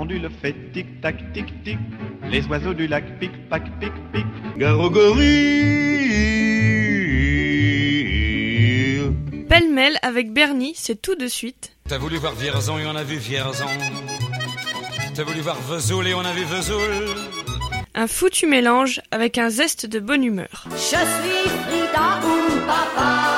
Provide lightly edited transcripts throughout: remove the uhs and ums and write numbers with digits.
pendule fait tic-tac, tic-tic. Les oiseaux du lac pic-pac, pic-pic. Garogorille. Pêle-mêle avec Bernie, c'est tout de suite. T'as voulu voir Vierzon et on a vu Vierzon. T'as voulu voir Vesoul et on a vu Vesoul. Un foutu mélange avec un zeste de bonne humeur. Je suis Frida ou papa.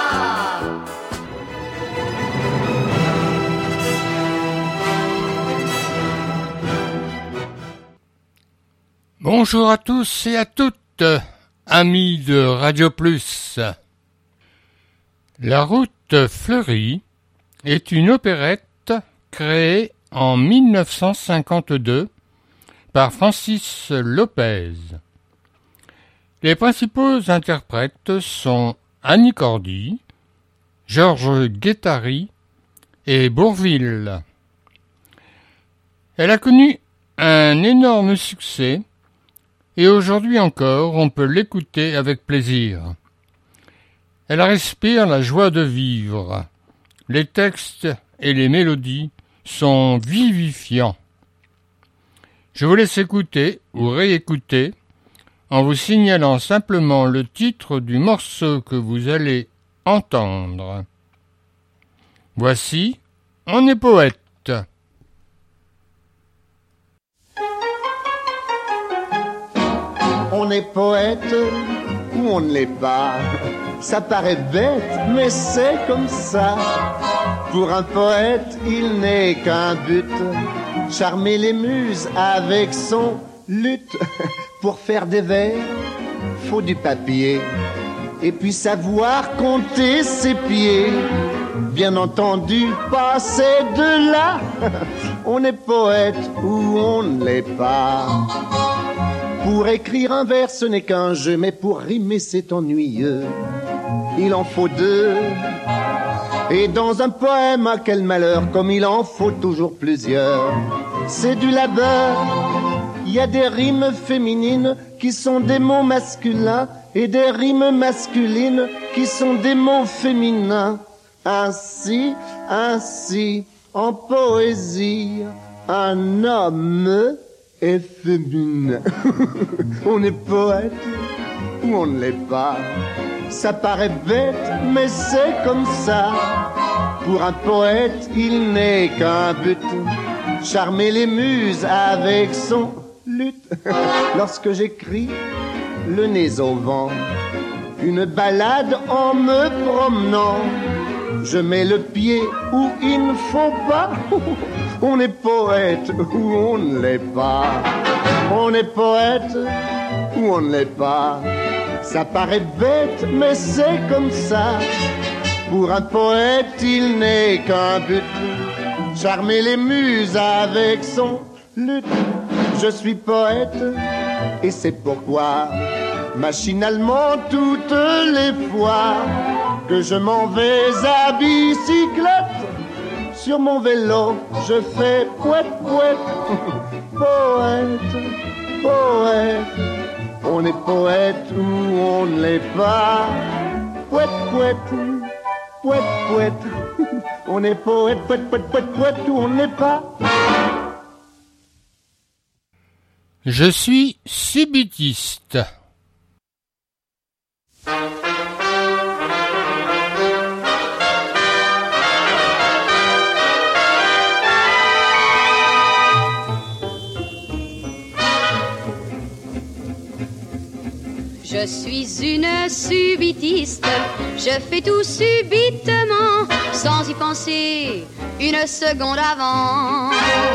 Bonjour à tous et à toutes, amis de Radio Plus. La route fleurie est une opérette créée en 1952 par Francis Lopez. Les principaux interprètes sont Annie Cordy, Georges Guettari et Bourvil. Elle a connu un énorme succès et aujourd'hui encore on peut l'écouter avec plaisir. Elle respire la joie de vivre. Les textes et les mélodies sont vivifiants. Je vous laisse écouter ou réécouter en vous signalant simplement le titre du morceau que vous allez entendre. Voici « On est poète ». On est poète ou on ne l'est pas. Ça paraît bête, mais c'est comme ça. Pour un poète, il n'est qu'un but, charmer les muses avec son luth. Pour faire des vers, faut du papier, et puis savoir compter ses pieds. Bien entendu, passer de là. On est poète ou on ne l'est pas. Pour écrire un vers, ce n'est qu'un jeu, mais pour rimer, c'est ennuyeux. Il en faut deux. Et dans un poème, à quel malheur, comme il en faut toujours plusieurs. C'est du labeur. Il y a des rimes féminines qui sont des mots masculins et des rimes masculines qui sont des mots féminins. Ainsi, en poésie, un homme est féminin. On est poète ou on ne l'est pas. Ça paraît bête, mais c'est comme ça. Pour un poète, il n'est qu'un but, charmer les muses avec son luth. Lorsque j'écris le nez au vent, une balade en me promenant, je mets le pied où il ne faut pas. On est poète ou on ne l'est pas. On est poète ou on ne l'est pas. Ça paraît bête, mais c'est comme ça. Pour un poète, il n'est qu'un but, charmer les muses avec son luth. Je suis poète et c'est pourquoi, machinalement toutes les fois que je m'en vais à bicyclette, sur mon vélo je fais pouet pouet. Poète, poète, on est poète ou on ne l'est pas. Pouet pouet, pouet pouet, on est poète, pouet pouet pouet pouet ou on ne l'est pas. Je suis subitiste. Je suis une subitiste, je fais tout subitement, sans y penser une seconde avant.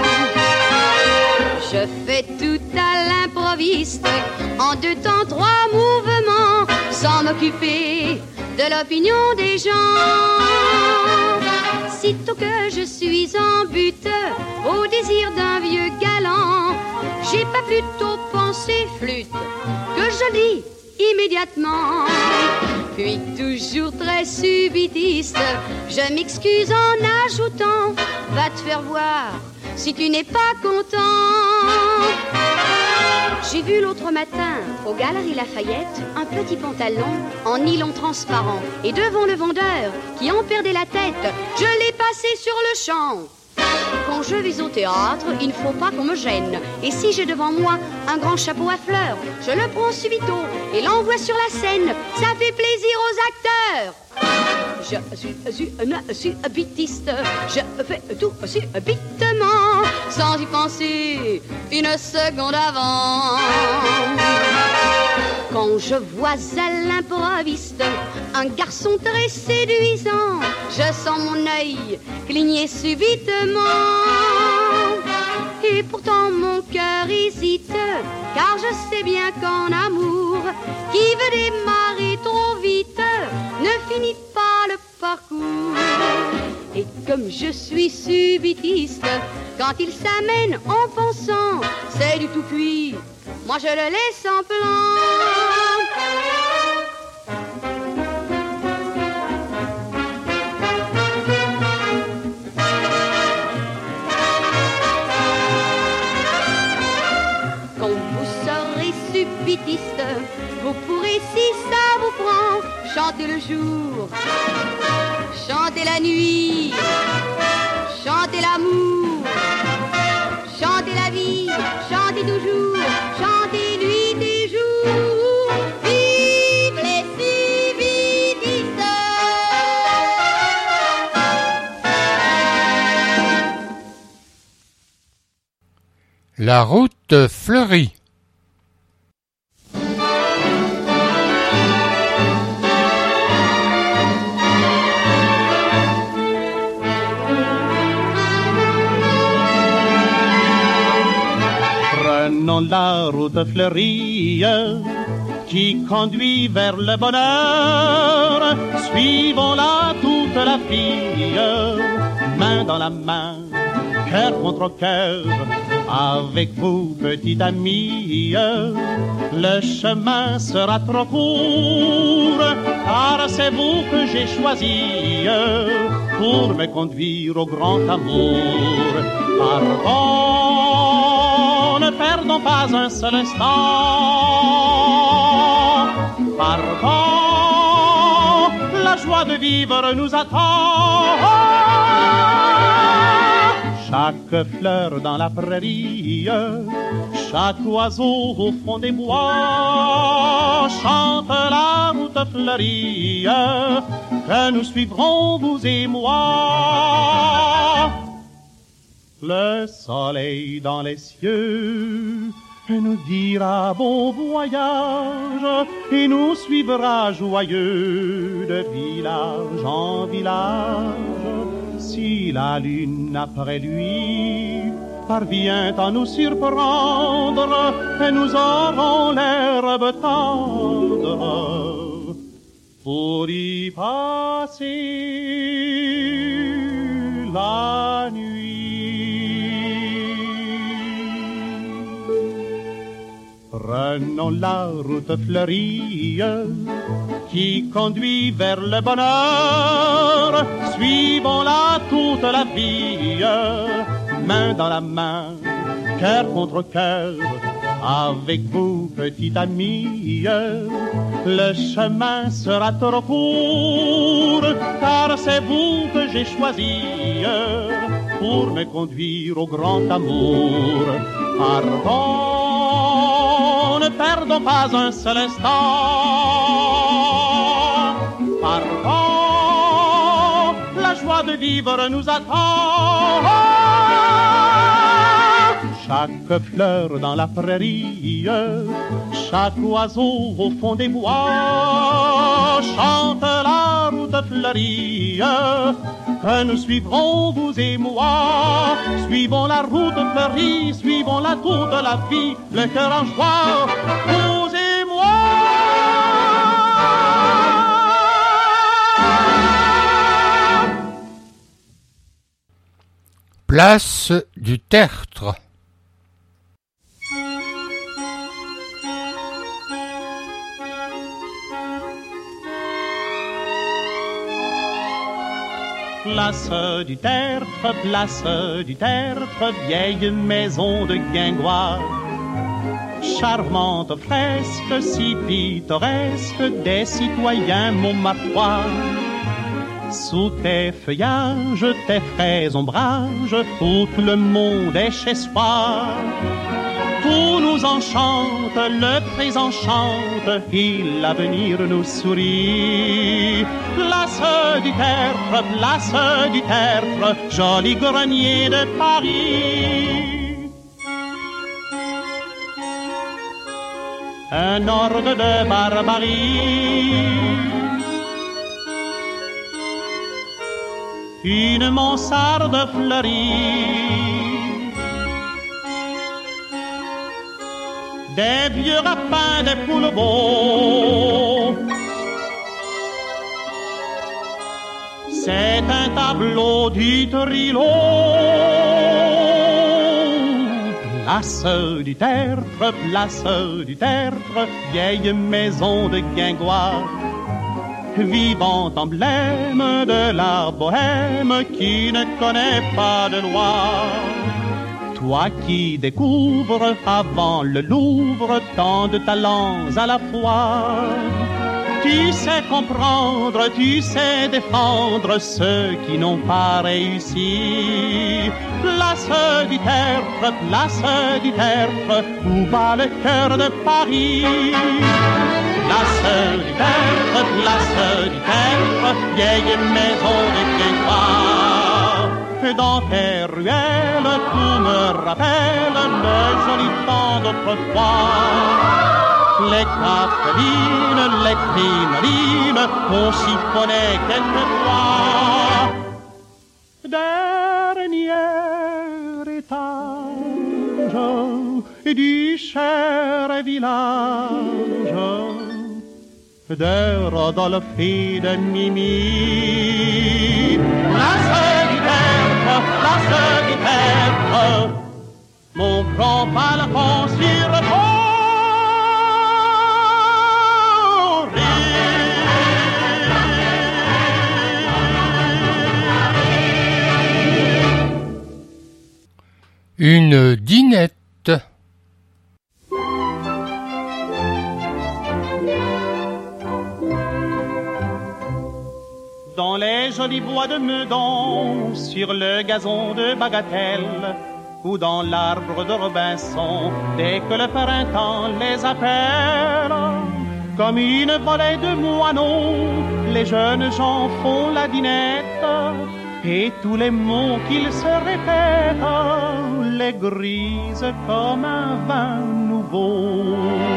Je fais tout à l'improviste, en 2 temps 3 mouvements, sans m'occuper de l'opinion des gens. Sitôt que je suis en butte, au désir d'un vieux galant, j'ai pas plutôt pensé flûte que je dis immédiatement. Puis toujours très subitiste, je m'excuse en ajoutant, va te faire voir si tu n'es pas content. J'ai vu l'autre matin, aux Galeries Lafayette, un petit pantalon en nylon transparent. Et devant le vendeur, qui en perdait la tête, je l'ai passé sur le champ. Quand je vais au théâtre, il ne faut pas qu'on me gêne. Et si j'ai devant moi un grand chapeau à fleurs, je le prends subito et l'envoie sur la scène. Ça fait plaisir aux acteurs. Je suis subitiste, je fais tout subitement, sans y penser une seconde avant. Quand je vois à l'improviste un garçon très séduisant, je sens mon œil cligner subitement. Et pourtant mon cœur hésite, car je sais bien qu'en amour, qui veut démarrer trop vite ne finit pas le parcours. Et comme je suis subitiste, quand il s'amène en pensant, c'est du tout cuit, moi je le laisse en plan. Quand vous serez subitiste, vous pourrez, si ça vous prend, chanter le jour, chanter la nuit, chanter l'amour, chanter la vie, chanter toujours, chanter nuit et jour. Vive les subitistes! La route fleurie. Prenons la route fleurie qui conduit vers le bonheur. Suivons-la toute la vie, main dans la main, cœur contre cœur. Avec vous, petite amie, le chemin sera trop court, car c'est vous que j'ai choisi pour me conduire au grand amour. Pardon, ne perdons pas un seul instant. Pardon, la joie de vivre nous attend. Chaque fleur dans la prairie, chaque oiseau au fond des bois chante la route fleurie que nous suivrons, vous et moi. Le soleil dans les cieux nous dira bon voyage et nous suivra joyeux de village en village. Si la lune après lui parvient à nous surprendre, et nous aurons l'herbe tendre pour y passer la nuit. Prenons la route fleurie qui conduit vers le bonheur. Suivons-la toute la vie, main dans la main, cœur contre cœur. Avec vous, petite amie, le chemin sera trop court, car c'est vous que j'ai choisi pour me conduire au grand amour. Pardon, ne perdons pas un seul instant. Pardon, la joie de vivre nous attend. Chaque fleur dans la prairie, chaque oiseau au fond des bois chante la route fleurie que nous suivrons, vous et moi. Suivons la route fleurie, suivons-la toute la vie, le cœur en joie, vous et moi. Place du Tertre. Place du Tertre, vieille maison de Guingois. Charmante fresque, si pittoresque, des citoyens montmartrois. Sous tes feuillages, tes frais ombrages, où tout le monde est chez soi. Tout nous enchante, le présent chante, et l'avenir nous sourit. Place du tertre, joli grenier de Paris. Un orgue de barbarie, une mansarde fleurie, des vieux rapins, des poules beaux. C'est un tableau du Trilo. Place du tertre, vieille maison de guingois, vivant emblème de la bohème qui ne connaît pas de loi. Toi qui découvres avant le Louvre tant de talents à la fois, tu sais comprendre, tu sais défendre ceux qui n'ont pas réussi. Place du tertre, où bat le cœur de Paris. Place du tertre, vieille maison de Guingois. Dans tes ruelles, tout me rappelle le joli temps d'autrefois. Les cafélines, les crinolines, on siphonnait quelquefois. Dernier étage du cher village de Rodolphe et de Mimi. Place du tertre, mon grand balcon s'y repose. Une dînette. Dans les jolis bois de Meudon, sur le gazon de Bagatelle, ou dans l'arbre de Robinson, dès que le printemps les appelle, comme une volée de moineaux, les jeunes gens font la dînette, et tous les mots qu'ils se répètent les grisent comme un vin nouveau.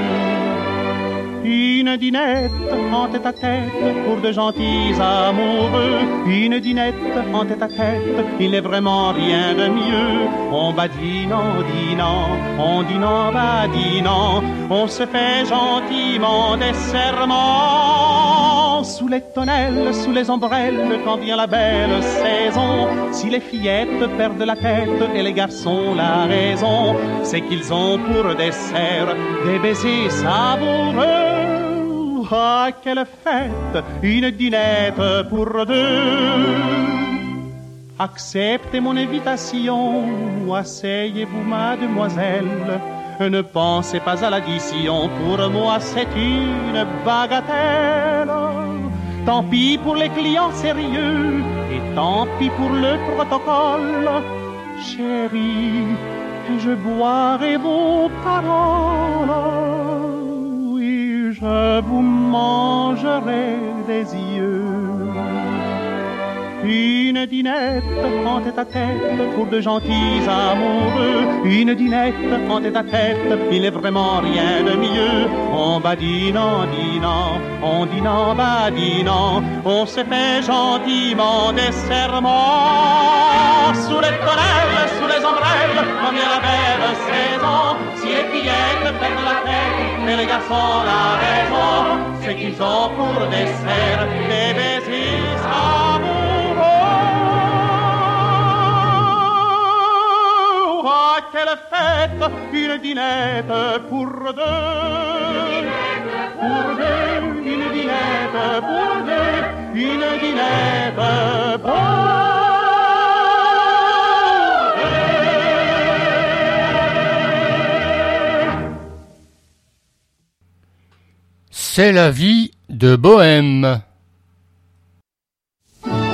Une dînette en tête à tête pour de gentils amoureux. Une dînette en tête à tête, il n'est vraiment rien de mieux. On badinant, on dînant, badinant, on se fait gentiment des serments. Sous les tonnelles, sous les ombrelles, quand vient la belle saison, si les fillettes perdent la tête et les garçons la raison, c'est qu'ils ont pour dessert des baisers savoureux. Ah, quelle fête, une dînette pour deux. Acceptez mon invitation, asseyez-vous mademoiselle. Ne pensez pas à l'addition, pour moi c'est une bagatelle. Tant pis pour les clients sérieux, et tant pis pour le protocole. Chérie, je boirai vos paroles. Je vous mangerai des yeux. Une dînette en tête à tête pour de gentils amoureux. Une dînette en tête à tête, il n'est vraiment rien de mieux. En badinant, en dînant, badinant, on se fait gentiment des serments. Sous les tonnelles, sous les ombrelles, comme il y a la belle saison. Si les fillettes perdent la tête et les garçons la raison, c'est qu'ils ont pour dessert des baisers amoureux. Ah, quelle fête, une dînette pour deux. Pour deux, une dînette pour deux. Une dînette pour deux. C'est la vie de Bohème.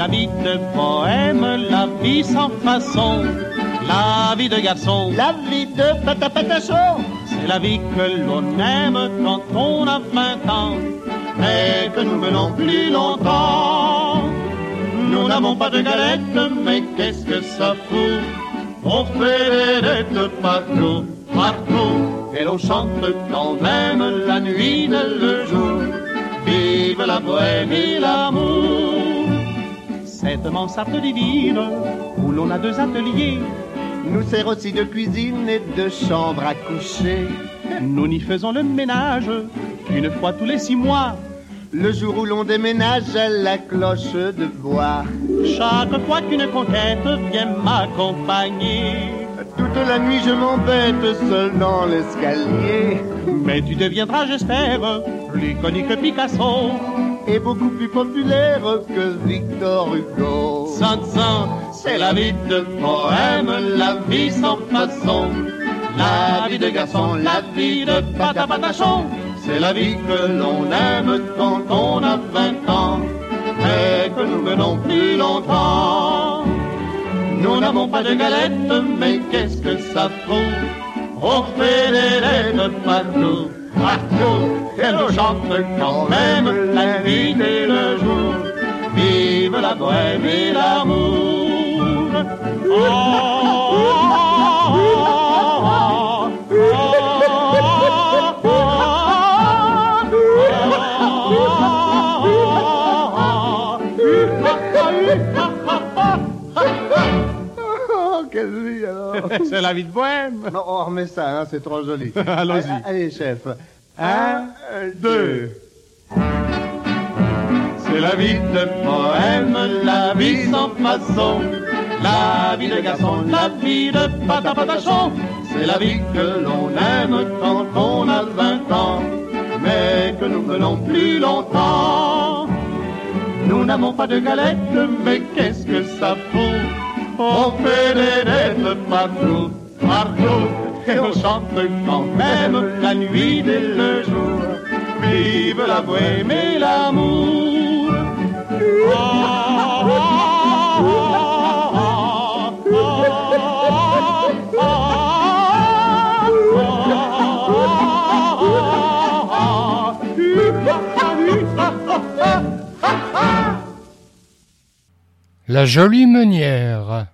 la vie de poème, la vie sans façon, la vie de garçon, La vie de patapatachon. c'est la vie que l'on aime quand on a 20 ans, mais que nous menons plus longtemps. Nous n'avons pas de galette, mais qu'est-ce que ça fout? On fait des dettes partout, partout, et l'on chante quand même la nuit et le jour. Vive la bohème et l'amour. Cette mansarde divine où l'on a 2 ateliers, Nous sert aussi de cuisine et de chambre à coucher. nous n'y faisons le ménage qu'une fois tous les 6 mois. Le jour où l'on déménage à la cloche de bois. Chaque fois qu'une conquête vient m'accompagner, Toute la nuit je m'embête seul dans l'escalier. mais tu deviendras, j'espère, plus connu que Picasso. Et beaucoup plus populaire que Victor Hugo. Sans, c'est la vie de poème, la vie sans façon, la vie de garçon, la vie de patapatachon. C'est la vie que l'on aime quand on a 20 ans, mais que nous menons plus longtemps. Nous n'avons pas de galette, mais qu'est-ce que ça fout? On fait des lettres partout, partout, et l'on chante quand même la nuit et le jour. Vive la bohème et l'amour. Oh, oh, Oh, quelle vie alors. c'est la vie de bohème. Non, on remet ça, hein, c'est trop joli. Allons-y. Allez, chef. 1, 2. C'est la vie de poème, la vie sans façon, la vie de garçon, la vie de patapatachon. C'est la vie que l'on aime quand on a 20 ans, mais que nous menons plus longtemps. Nous n'avons pas de galette, mais qu'est-ce que ça fout? On fait des lettres partout, partout, et on chante quand même la nuit et le jour. Vive la bohème et l'amour. Oh, oh, La jolie meunière.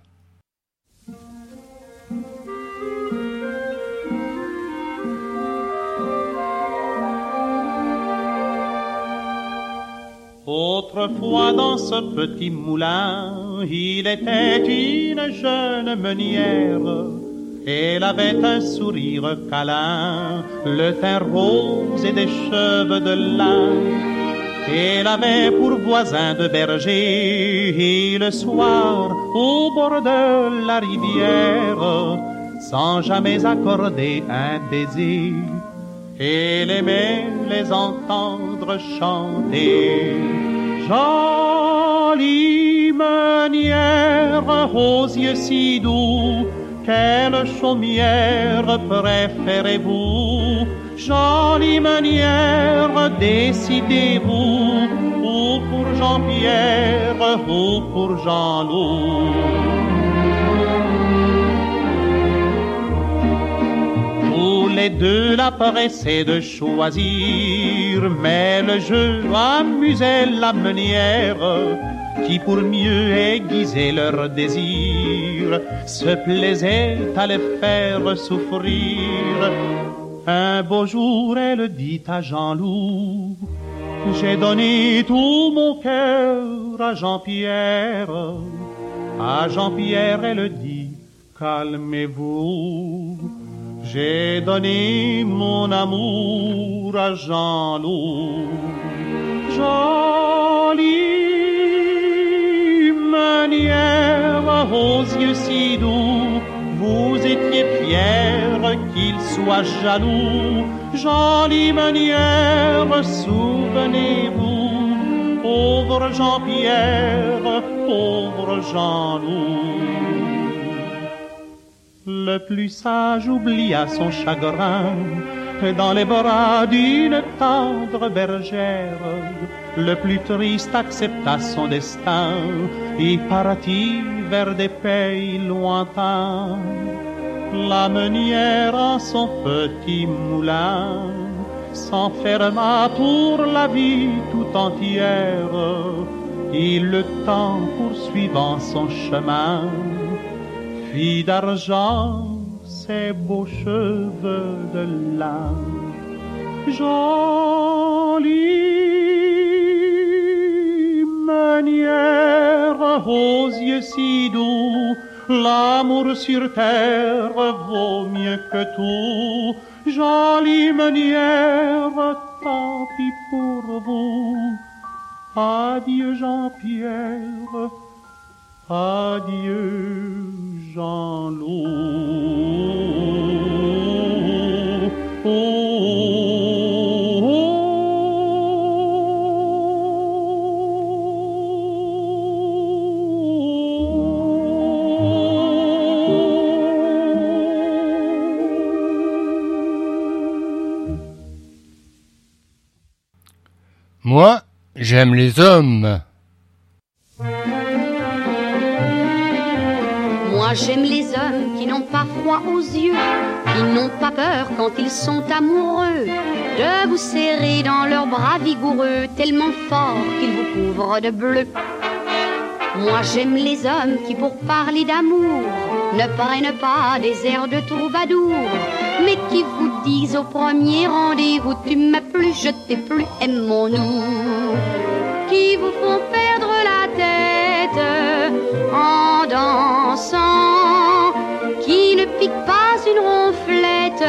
Autrefois dans ce petit moulin, il était une jeune meunière. Elle avait un sourire câlin, le teint rose et des cheveux de lin. Elle avait pour voisin de berger, et le soir, au bord de la rivière, sans jamais accorder un baiser, elle aimait les entendre chanter. Jolie meunière aux yeux si doux, quelle chaumière préférez-vous? Jolie meunière, décidez-vous, ou pour Jean-Pierre, ou pour Jean-Loup. Tous les deux la pressaient de choisir, mais le jeu amusait la meunière, qui pour mieux aiguiser leur désir, se plaisait à les faire souffrir. Un beau jour, elle dit à Jean-Loup, j'ai donné tout mon cœur à Jean-Pierre. À Jean-Pierre, elle dit, calmez-vous, j'ai donné mon amour à Jean-Loup. Jolie meunière aux yeux si doux, vous étiez fière qu'il soit jaloux. Jolie meunière, souvenez-vous, pauvre Jean-Pierre, pauvre Jean-Loup. Le plus sage oublia son chagrin dans les bras d'une tendre bergère. le plus triste accepta son destin et partit vers des pays lointains. La meunière en son petit moulin s'enferma pour la vie tout entière, et le temps poursuivant son chemin fit d'argent ses beaux cheveux de lin. Jolie meunière aux yeux si doux, l'amour sur terre vaut mieux que tout. Jolie meunière, tant pis pour vous. Adieu Jean-Pierre, adieu Jean-Loup. Moi, j'aime les hommes. Moi j'aime les hommes qui n'ont pas froid aux yeux, qui n'ont pas peur quand ils sont amoureux, de vous serrer dans leurs bras vigoureux, tellement forts qu'ils vous couvrent de bleu. Moi j'aime les hommes qui pour parler d'amour ne prennent pas des airs de troubadour, mais qui vous disent au premier rendez-vous tu m'as plu, je t'ai plu, aimons-nous. Qui vous font perdre la tête en dansant, qui ne piquent pas une ronflette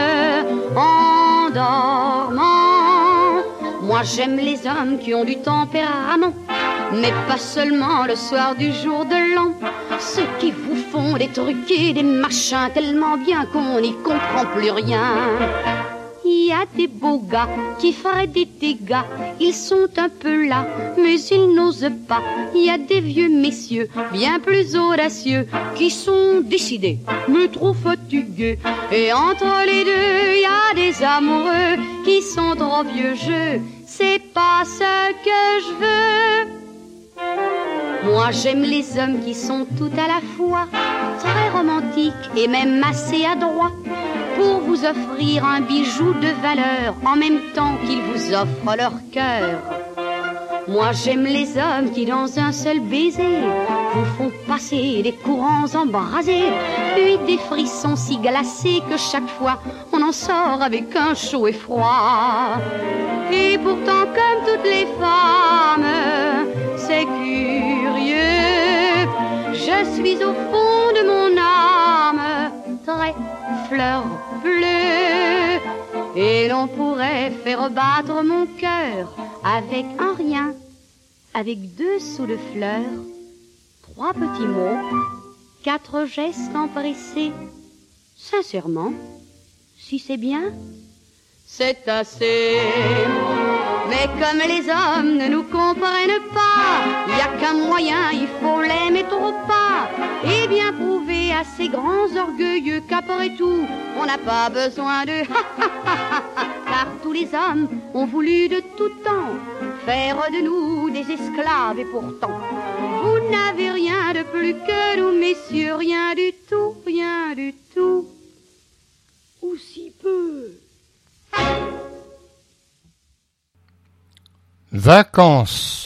en dormant. Moi j'aime les hommes qui ont du tempérament, mais pas seulement le soir du jour de l'an. Ceux qui vous font des trucs et des machins tellement bien qu'on n'y comprend plus rien. Il y a des beaux gars qui feraient des dégâts, ils sont un peu là, mais ils n'osent pas. Il y a des vieux messieurs bien plus audacieux qui sont décidés, mais trop fatigués. Et entre les deux, il y a des amoureux qui sont trop vieux jeux. C'est pas ce que je veux. Moi j'aime les hommes qui sont tout à la fois très romantiques et même assez adroits pour vous offrir un bijou de valeur en même temps qu'ils vous offrent leur cœur. Moi j'aime les hommes qui dans un seul baiser vous font passer des courants embrasés, puis des frissons si glacés que chaque fois on en sort avec un chaud et froid. Et pourtant comme toutes les femmes, c'est curieux, je suis au fond de mon âme très fleur bleue, et l'on pourrait faire battre mon cœur avec un rien, avec 2 sous de fleurs, 3 petits mots, 4 gestes empressés. Sincèrement, si c'est bien, c'est assez. Mais comme les hommes ne nous comprennent pas, il n'y a qu'un moyen, il faut les mettre au pas, et bien prouver à ces grands orgueilleux qu'après tout, on n'a pas besoin de car tous les hommes ont voulu de tout temps faire de nous des esclaves, et pourtant vous n'avez rien de plus que nous, messieurs, rien du tout, ou si peu. Vacances.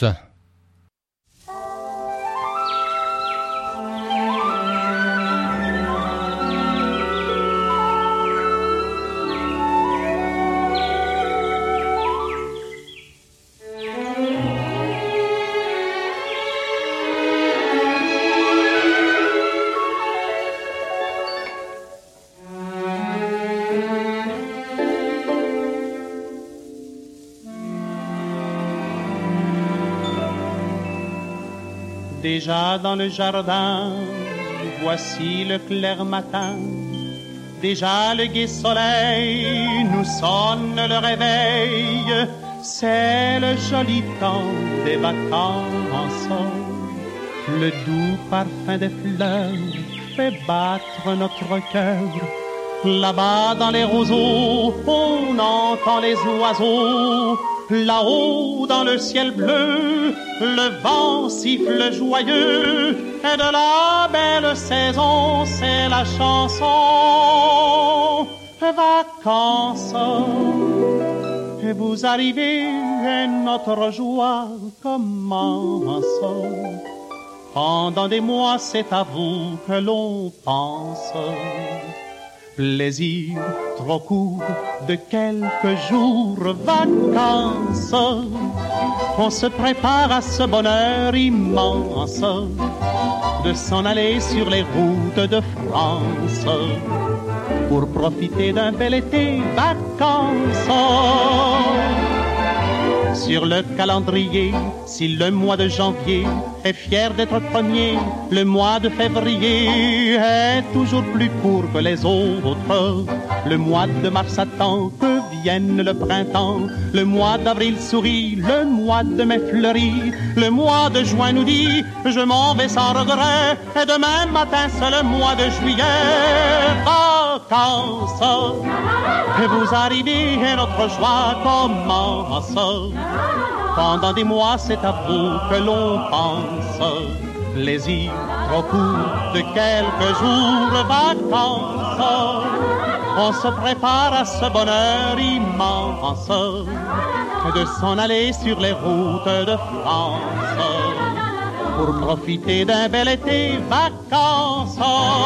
Déjà dans le jardin, voici le clair matin. Déjà le gai soleil nous sonne le réveil. C'est le joli temps des vacances. Le doux parfum des fleurs fait battre notre cœur. Là-bas dans les roseaux, on entend les oiseaux. Là-haut dans le ciel bleu, le vent siffle joyeux. Et de la belle saison, c'est la chanson. Vacances. Et vous arrivez et notre joie commence. Pendant des mois, c'est à vous que l'on pense. Plaisir trop court de quelques jours, vacances. On se prépare à ce bonheur immense de s'en aller sur les routes de France pour profiter d'un bel été, vacances. Sur le calendrier, si le mois de janvier est fier d'être premier, le mois de février est toujours plus court que les autres. Le mois de mars attend que vienne le printemps. Le mois d'avril sourit, le mois de mai fleurit. Le mois de juin nous dit, je m'en vais sans regret. Et demain matin c'est le mois de juillet. Vacances. Et vous arrivez et notre joie commence. Pendant des mois, c'est à vous que l'on pense. Plaisir trop court de quelques jours, vacances. On se prépare à ce bonheur immense de s'en aller sur les routes de France pour profiter d'un bel été, vacances.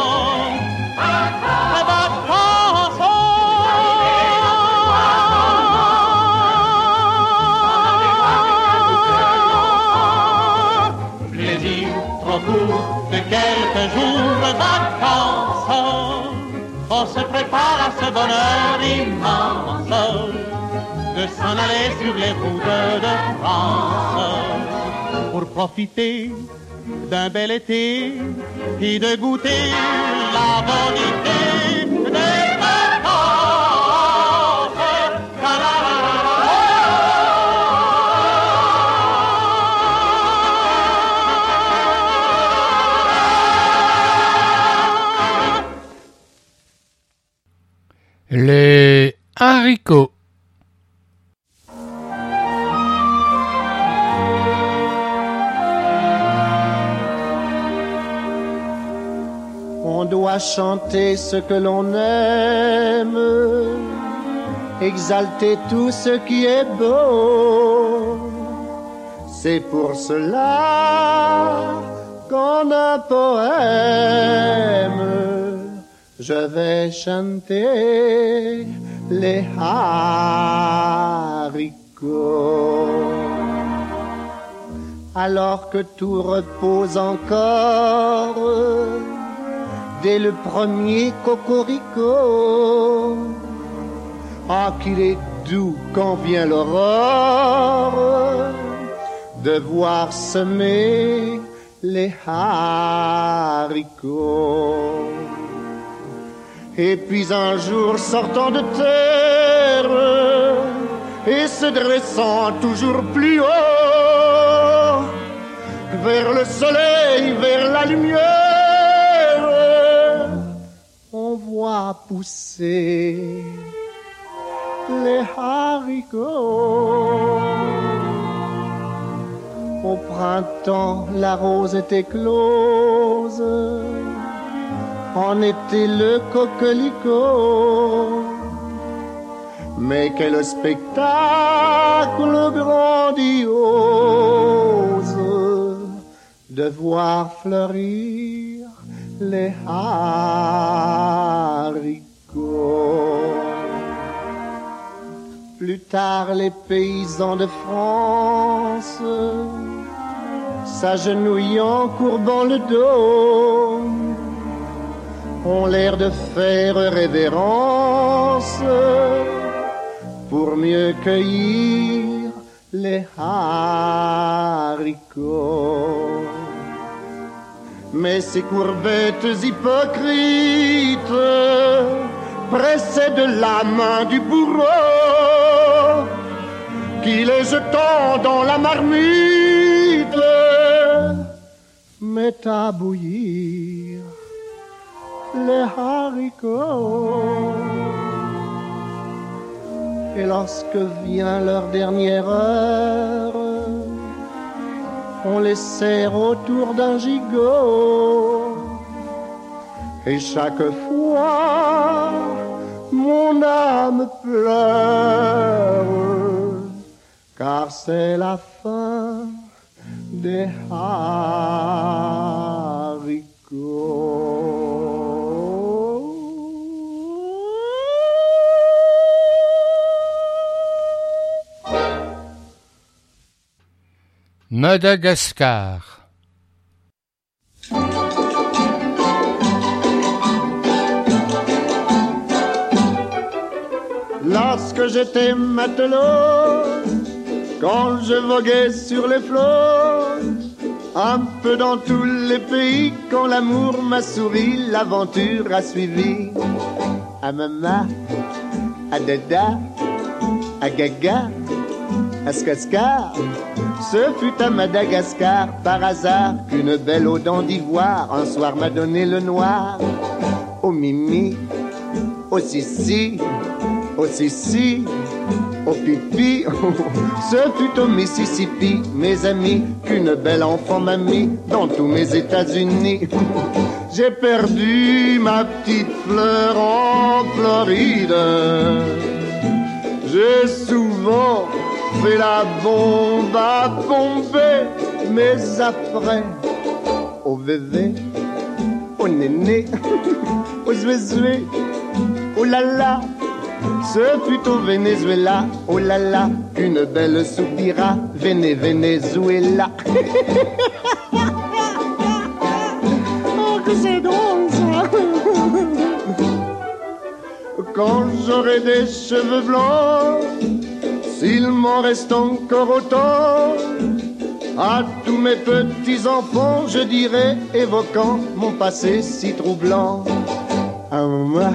De quelques jours de vacances, on se prépare à ce bonheur immense de s'en aller sur les routes de France pour profiter d'un bel été et de goûter la bonité des vacances. Les haricots. On doit chanter ce que l'on aime, exalter tout ce qui est beau. C'est pour cela qu'en un poème je vais chanter les haricots. Alors que tout repose encore, dès le premier cocorico, ah qu'il est doux quand vient l'aurore, de voir semer les haricots. Et puis un jour sortant de terre et se dressant toujours plus haut, vers le soleil, vers la lumière, on voit pousser les haricots. Au printemps, la rose était close, en été le coquelicot. Mais quel spectacle grandiose de voir fleurir les haricots. Plus tard, les paysans de France, s'agenouillant, courbant le dos, ont l'air de faire révérence pour mieux cueillir les haricots. Mais ces courbettes hypocrites pressaient de la main du bourreau qui, les jetant dans la marmite, met à bouillir les haricots. Et lorsque vient leur dernière heure, on les serre autour d'un gigot. Et chaque fois, mon âme pleure, car c'est la fin des haricots. Madagascar. Lorsque j'étais matelot, quand je voguais sur les flots, un peu dans tous les pays, quand l'amour m'a souri, l'aventure a suivi. À Mama, à Dada, à Gaga, à Skaskar, ce fut à Madagascar, par hasard, qu'une belle aux dents d'ivoire, un soir m'a donné le noir. Au Mimi, au Sissi, au Sissi, au Pipi, ce fut au Mississippi, mes amis, qu'une belle enfant m'a mis dans tous mes États-Unis. J'ai perdu ma petite fleur en Floride. J'ai souvent fait la bombe à bomber, mais après, au bébé, au néné, au zoué-zoué, oh là là, ce fut au Venezuela, oh là là, qu'une belle soupira, Venezuela. Oh que c'est drôle ça. Quand j'aurai des cheveux blancs, s'il m'en reste encore autant, à tous mes petits-enfants, je dirai, évoquant mon passé si troublant. Ah moi,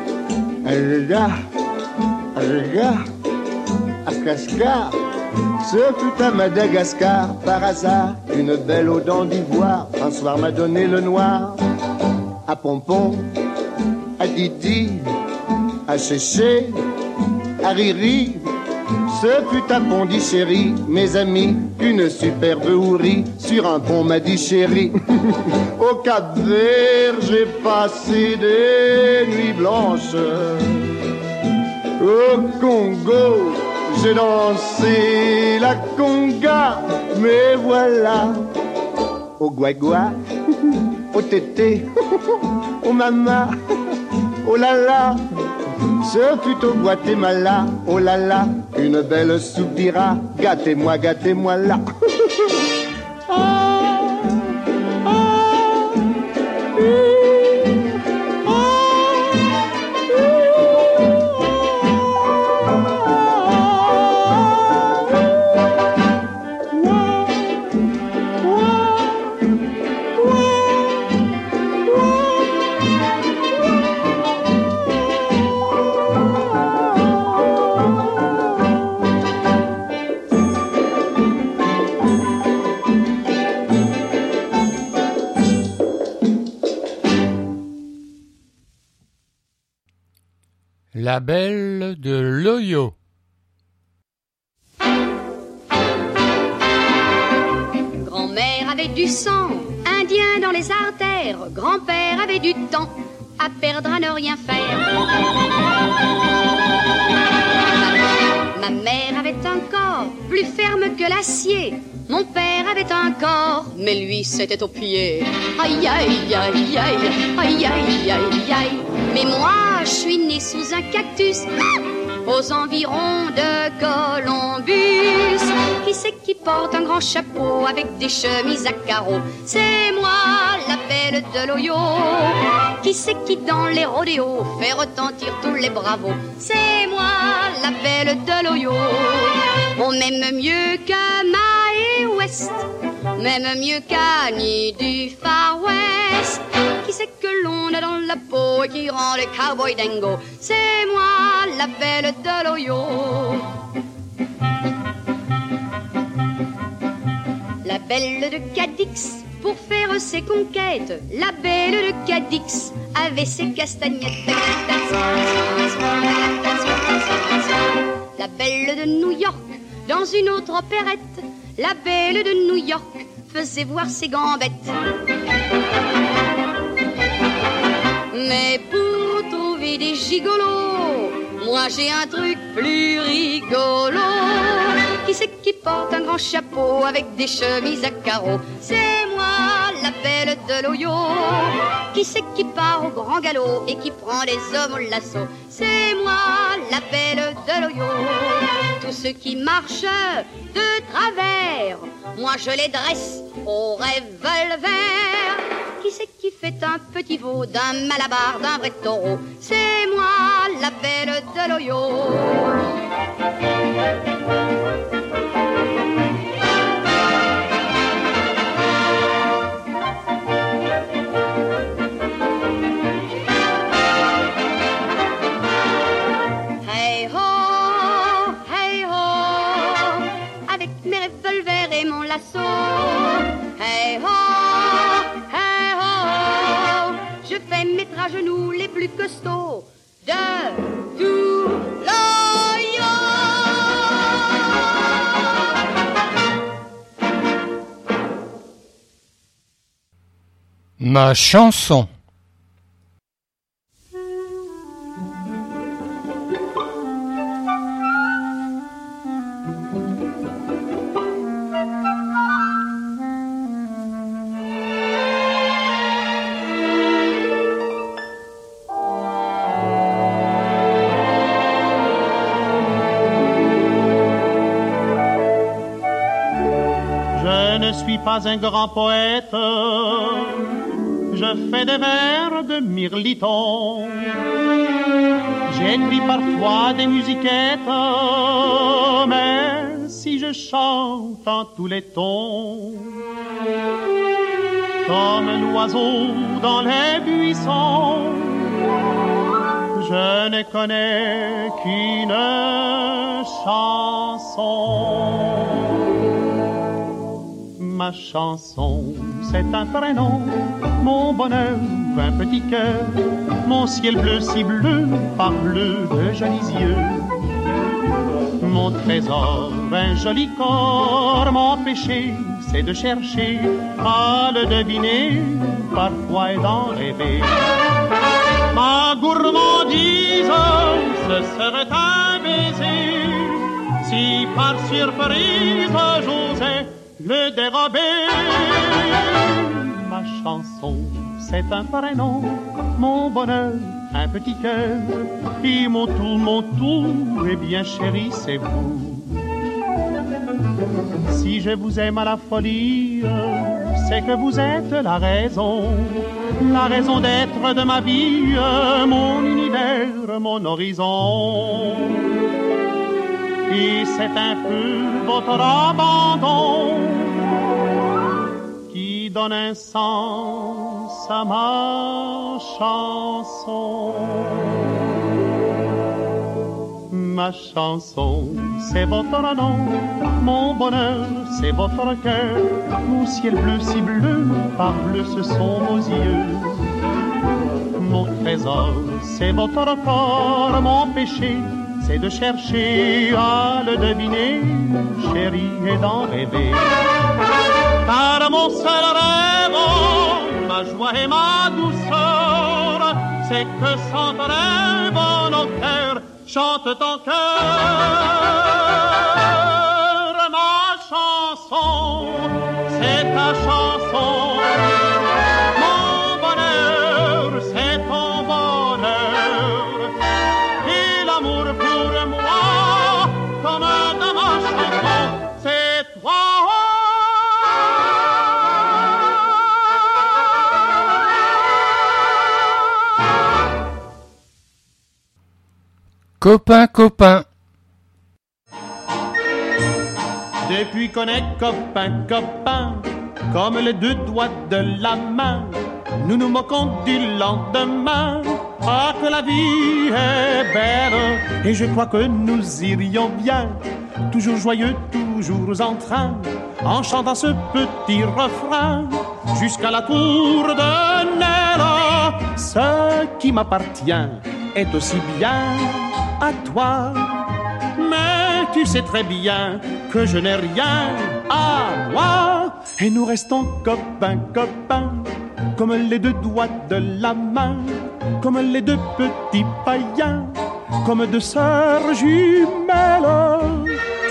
à Cascar, ce fut à Madagascar, par hasard, une belle aux dents d'ivoire, un soir m'a donné le noir. À Pompon, à Didi, à Chéché, à Riri, ce fut à Pondichéry, mes amis, une superbe hourie, sur un pont m'a dit chéri. Au Cap-Vert, j'ai passé des nuits blanches. Au Congo, j'ai dansé la conga, mais voilà. Au Guagua, au Tété, au Mama, oh là là, ce fut au Guatemala, oh là là, une belle soupira, gâtez-moi, gâtez-moi là. La belle de l'Oyo. Grand-mère avait du sang indien dans les artères, grand-père avait du temps à perdre à ne rien faire. Ma mère avait un corps plus ferme que l'acier, mon père avait un corps, mais lui c'était aux pieds. Aïe aïe aïe aïe, aïe aïe aïe aïe. Mais moi je suis née sous un cactus, aux environs de Columbus. Qui c'est qui porte un grand chapeau avec des chemises à carreaux? C'est moi, la belle de l'Oyo. Qui c'est qui dans les rodéos fait retentir tous les bravos? C'est moi, la belle de l'Oyo. On m'aime mieux que Mae West, même mieux qu'Annie du Far West. Qui c'est que l'on a dans la peau et qui rend les cowboys dingo? C'est moi, la belle de l'Oyo. La belle de Cadix Pour faire ses conquêtes, la belle de Cadix avait ses castagnettes. La belle de New York, dans une autre opérette, la belle de New York faisait voir ses gambettes. Mais pour trouver des gigolos, moi j'ai un truc plus rigolo. Qui c'est qui porte un grand chapeau avec des chemises à carreaux? C'est moi, la belle de l'Oyo. Qui c'est qui part au grand galop et qui prend les hommes au lasso? C'est moi, la belle de l'Oyo. Tous ceux qui marchent de travers, moi je les dresse au revolver. Qui c'est qui fait un petit veau d'un malabar, d'un vrai taureau? C'est moi, la belle de l'Oyo. Hey ho, avec mes revolvers et mon lasso. Hey ho, je fais mettre à genoux les plus costauds de tout l'Ohio. Ma chanson. Je ne suis pas un grand poète, je fais des vers de mirliton. J'écris parfois des musiquettes, mais si je chante en tous les tons, comme l'oiseau dans les buissons, je ne connais qu'une chanson. Ma chanson, c'est un prénom, mon bonheur, un petit cœur, mon ciel bleu si bleu, par bleu de jolis yeux. Mon trésor, un joli corps, mon péché, c'est de chercher à le deviner, parfois et d'en rêver. Ma gourmandise, ce serait un baiser, si par surprise j'osais le dérober. Ma chanson, c'est un prénom, mon bonheur, un petit cœur, et mon tout, eh bien chéri, c'est vous. Si je vous aime à la folie, c'est que vous êtes la raison d'être de ma vie, mon univers, mon horizon. Et c'est un peu votre abandon qui donne un sens à ma chanson. Ma chanson, c'est votre nom, mon bonheur, c'est votre cœur, mon ciel bleu si bleu, par bleu ce sont vos yeux. Mon trésor, c'est votre corps, mon péché, c'est de chercher à le deviner, chérie, et d'en rêver. Car mon seul rêve, ma joie et ma douceur, c'est que sans rêve, nos cœurs chantent ton cœur. Ma chanson, c'est ta chanson. Mon bonheur, c'est ton bonheur. Et l'amour pour moi, comme dans ma chanson, c'est toi. Copain, copain. Depuis qu'on est copain, copain, comme les deux doigts de la main, nous nous moquons du lendemain. Ah, que la vie est belle, et je crois que nous irions bien, toujours joyeux, toujours en train, en chantant ce petit refrain. jusqu'à la tour de Nera. Ce qui m'appartient est aussi bien à toi. Mais tu sais très bien que je n'ai rien à moi. Et nous restons copains, copains, comme les deux doigts de la main, comme les deux petits païens, comme deux sœurs jumelles.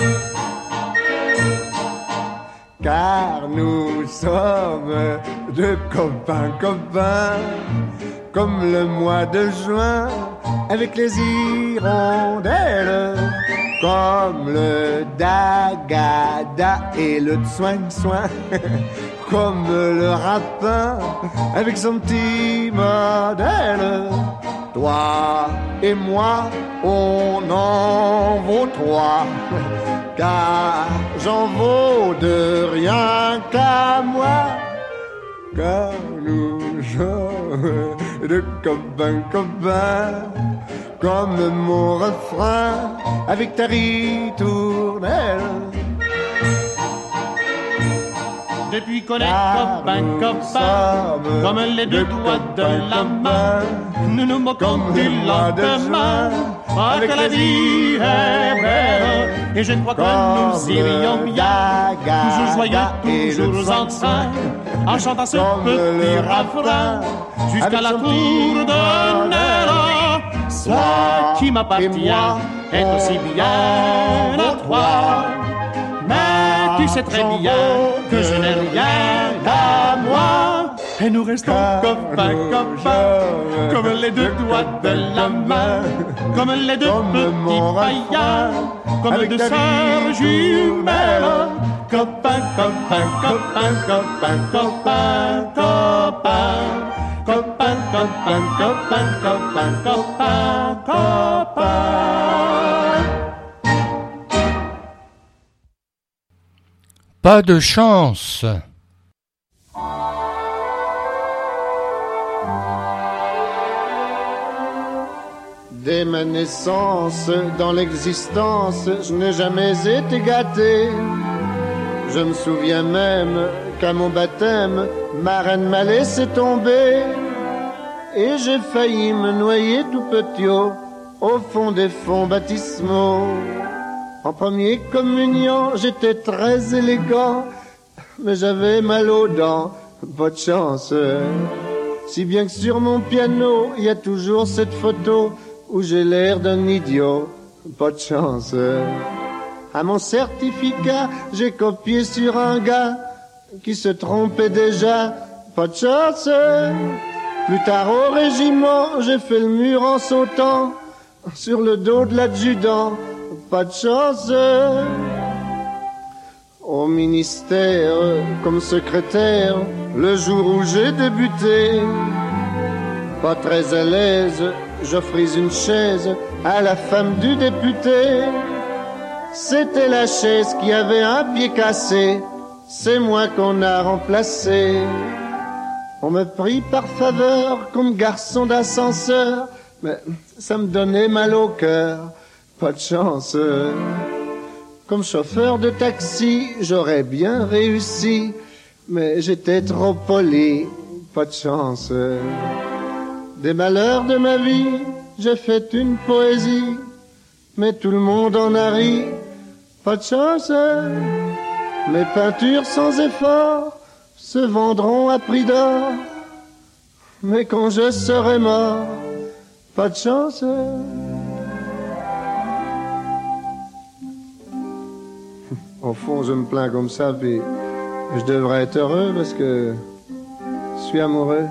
Car nous sommes deux copains, copains, comme le mois de juin avec les hirondelles, comme le dagada et le tsouin-tsouin, comme le rapin avec son petit modèle. Toi et moi, on en vaut trois, car j'en vaux de rien qu'à moi. Car nous sommes de copains, copains, comme mon refrain avec ta ritournelle. Depuis qu'on est copains, copains, comme les deux doigts de la main, nous nous moquons du lendemain, parce que la vie est belle. Et je crois que nous irions bien, toujours joyeux, toujours en train, en chantant ce petit refrain, jusqu'à la tour de Nera. Ce qui m'appartient est aussi bien à toi. Mais tu sais très bien que je n'ai rien à moi. Et nous restons copains, copains, comme les deux doigts de la main, comme les deux petits païens, comme deux sœurs jumelles. Copains, copains, copains, copains, copains, copains, copains, copains, copains, copains, copains, copains. Pas de chance. Dès ma naissance, dans l'existence, je n'ai jamais été gâté. Je me souviens même qu'à mon baptême, ma reine m'a laissé tomber. Et j'ai failli me noyer tout petit au fond des fonds baptismaux. En première communion, j'étais très élégant, mais j'avais mal aux dents, pas de chance. Si bien que sur mon piano, il y a toujours cette photo où j'ai l'air d'un idiot, pas de chance. À mon certificat, j'ai copié sur un gars qui se trompait déjà, pas de chance. Plus tard au régiment, j'ai fait le mur en sautant sur le dos de l'adjudant, pas de chance. Au ministère, comme secrétaire, le jour où j'ai débuté, pas très à l'aise, j'offris une chaise à la femme du député. C'était la chaise qui avait un pied cassé, c'est moi qu'on a remplacé. On me prit par faveur comme garçon d'ascenseur, mais ça me donnait mal au cœur, pas de chance. Comme chauffeur de taxi, j'aurais bien réussi, mais j'étais trop poli, pas de chance. Des malheurs de ma vie, j'ai fait une poésie, mais tout le monde en a ri, pas de chance. Mes peintures sans effort se vendront à prix d'or, mais quand je serai mort, pas de chance. Au fond, je me plains comme ça, puis je devrais être heureux parce que je suis amoureux.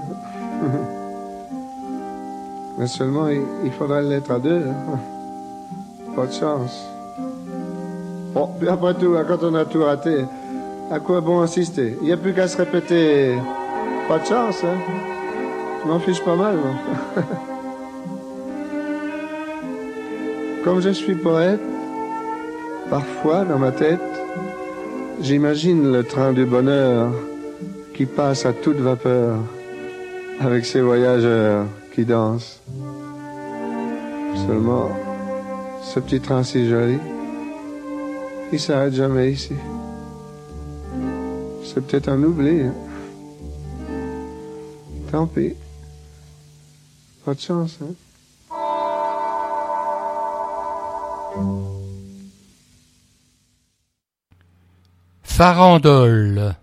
Mais seulement, il faudrait l'être à deux. Pas de chance. Bon, puis après tout, quand on a tout raté, à quoi bon insister? Il n'y a plus qu'à se répéter. Pas de chance, hein? Je m'en fiche pas mal, moi. Comme je suis poète, parfois, dans ma tête, j'imagine le train du bonheur qui passe à toute vapeur avec ses voyageurs qui dansent. Seulement, ce petit train si joli, il s'arrête jamais ici. C'est peut-être un oubli, hein? Tant pis. Pas de chance, hein? Farandole.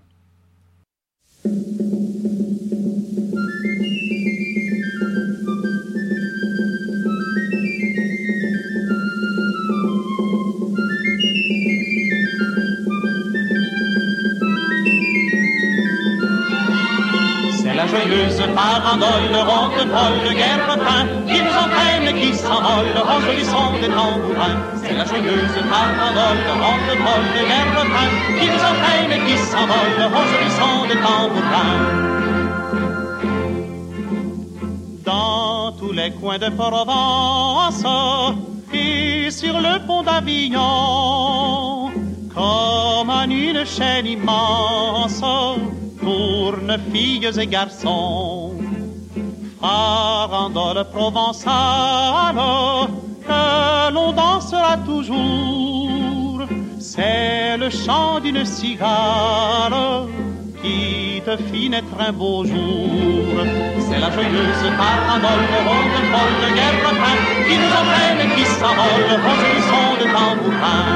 C'est la joyeuse farandole, ronde folle, guerre refrain, qui nous entraîne, qui s'envole, en joli son des tambourins. C'est la joyeuse farandole, ronde folle, guerre refrain, qui nous entraîne, qui s'envole, en joli son des tambourins. Dans tous les coins de Provence et sur le pont d'Avignon, comme en une chaîne immense, tournent filles et garçons. Farandole provençale, que l'on dansera toujours, c'est le chant d'une cigale qui te fit naître un beau jour. C'est la joyeuse farandole, ronde folle, guerre refrain, qui nous entraîne et qui s'envole, au joli son de tambourin.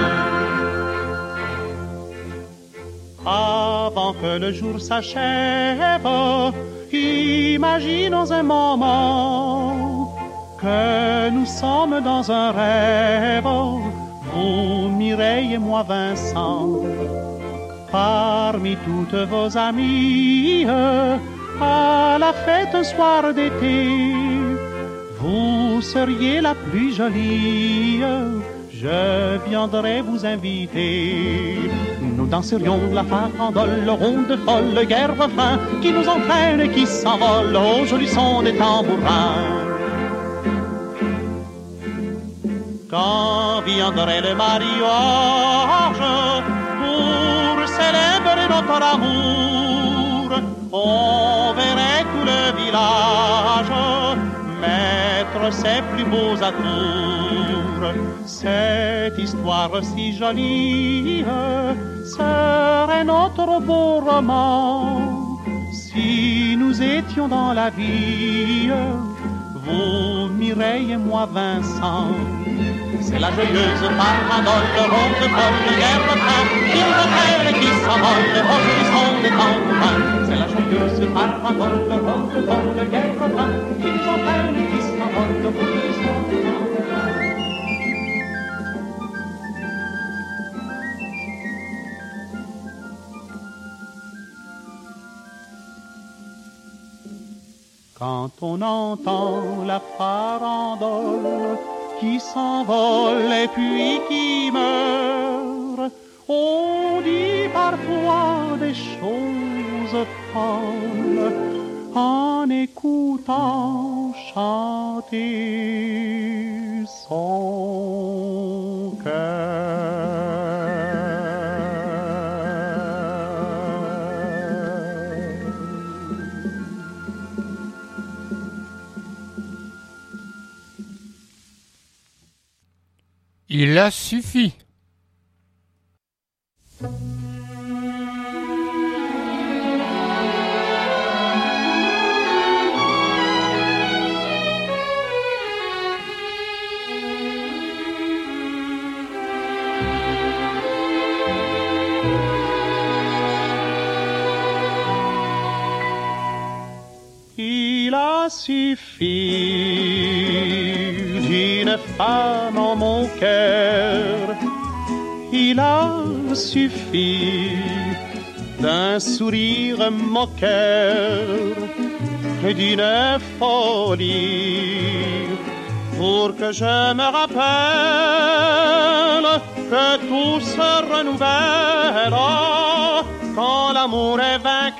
Avant que le jour s'achève, imaginons un moment que nous sommes dans un rêve, vous Mireille et moi Vincent. Parmi toutes vos amies, à la fête un soir d'été, vous seriez la plus jolie, je viendrai vous inviter. Nous danserions la farandole, ronde folle, guerre refrain, qui nous entraîne et qui s'envole, au joli son des tambourins. Quand viendrait le mariage, pour célébrer notre amour, on verrait tout le village mettre ses plus beaux atours. Cette histoire si jolie serait notre beau roman si nous étions dans la vie, vous Mireille et moi Vincent. C'est la joyeuse farandole, ronde folle, guerre refrain, qui nous entraîne et qui s'envole, au joli son des tambourins. C'est la joyeuse farandole, ronde folle, guerre refrain, qui nous entraîne et qui s'envole, au joli son des tambourins. Quand on entend la farandole qui s'envole et puis qui meurt, on dit parfois des choses folles en écoutant chanter son cœur. Il a suffi. Il a suffi d'une femme en mon cœur, il a suffi d'un sourire moqueur et d'une folie pour que je me rappelle que tout se renouvelle quand l'amour est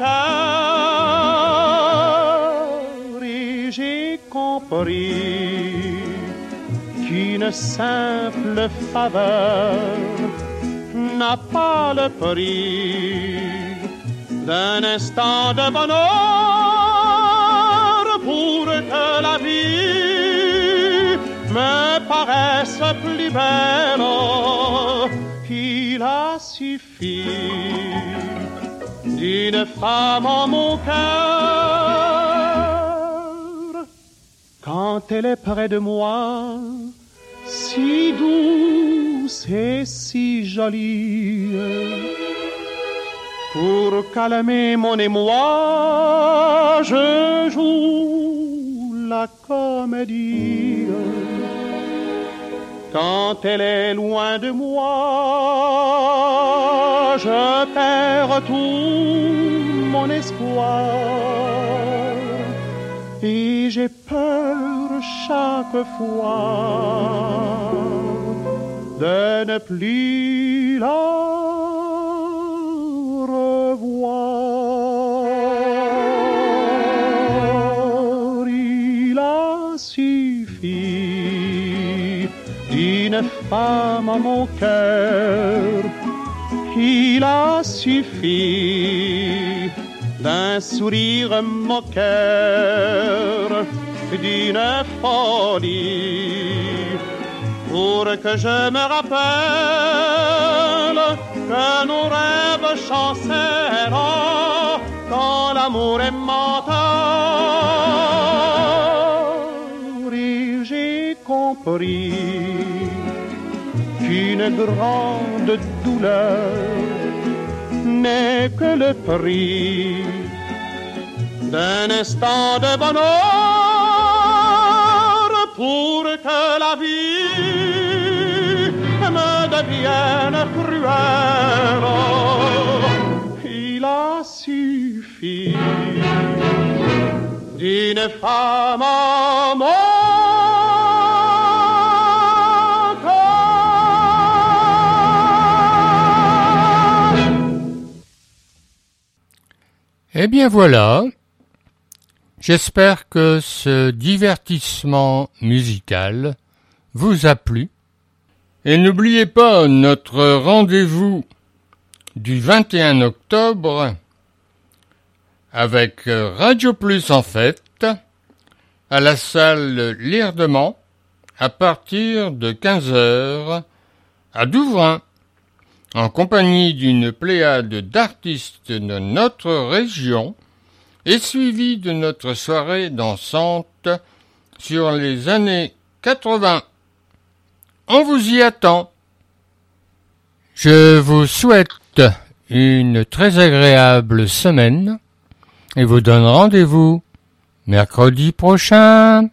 vainqueur. Et j'ai compris qu'une simple faveur n'a pas le prix d'un instant de bonheur, pour que la vie me paraisse plus belle. Il a suffi d'une femme en mon cœur quand elle est près de moi, si douce et si jolie. Pour calmer mon émoi, je joue la comédie. Quand elle est loin de moi, je perds tout mon espoir. Et j'ai peur chaque fois de ne plus la revoir. Il a suffi d'une femme à mon cœur, il a suffi d'un sourire moqueur, d'une folie, pour que je me rappelle que nos rêves chancellent quand l'amour est menteur. Et j'ai compris qu'une grande douleur n'est que le prix d'un instant de bonheur, pour que la vie me devienne cruelle. Il a suffi d'une femme à mon Eh bien voilà, j'espère que ce divertissement musical vous a plu. Et n'oubliez pas notre rendez-vous du 21 octobre avec Radio Plus en fête à la salle L'Air de Mans à partir de 15h à Douvrin, en compagnie d'une pléiade d'artistes de notre région et suivi de notre soirée dansante sur les années 80. On vous y attend. Je vous souhaite une très agréable semaine et vous donne rendez-vous mercredi prochain.